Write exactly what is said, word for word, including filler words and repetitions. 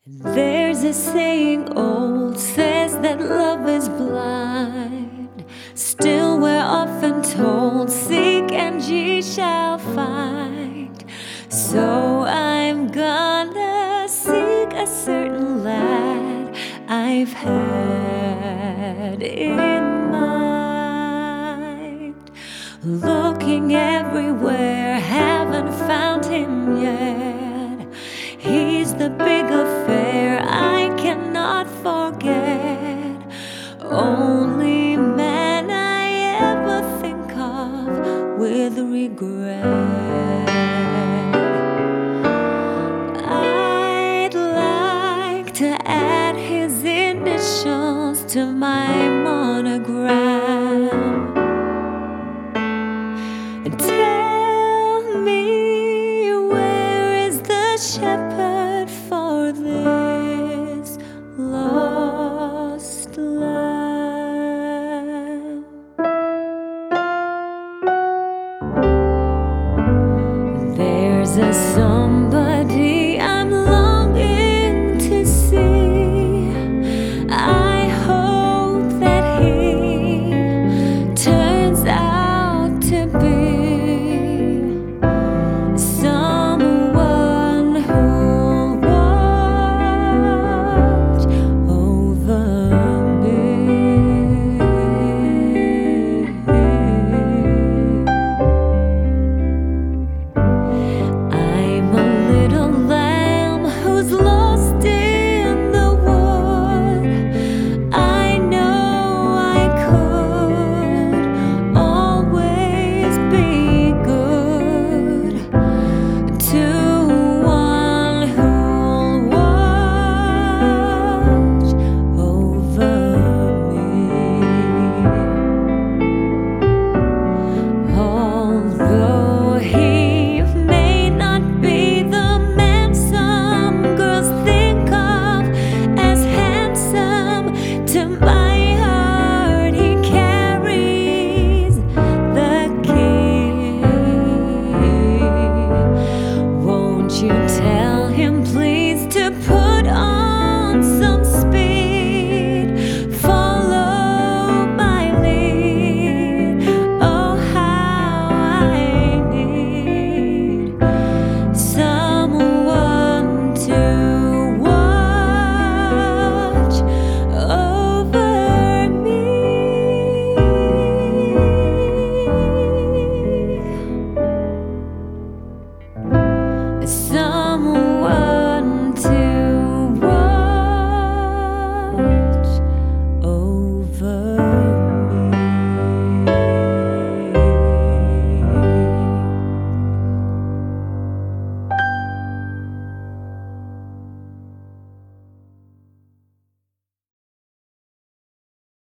There's a saying old, says that love is blind. Still we're often told, seek and ye shall find. So I'm gonna seek a certain lad I've had in mind. Looking everywhere, haven't found him yet. He's the big affair I cannot forget. Only man I ever think of with regret. I'd like to add his initials to my